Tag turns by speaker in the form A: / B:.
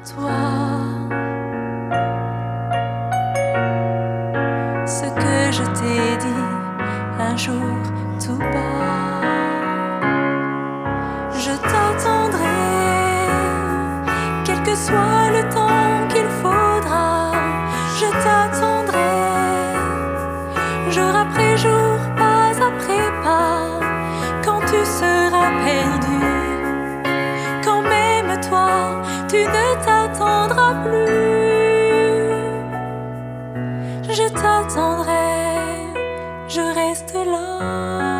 A: toi. Ce que je t'ai dit un jour tout bas, je t'attendrai, quel que soit le temps qu'il faudra. Je t'attendrai, jour après jour, pas après pas, quand tu seras perdu, quand même toi, tu ne t'attendras plus. Je t'attendrai, je reste là.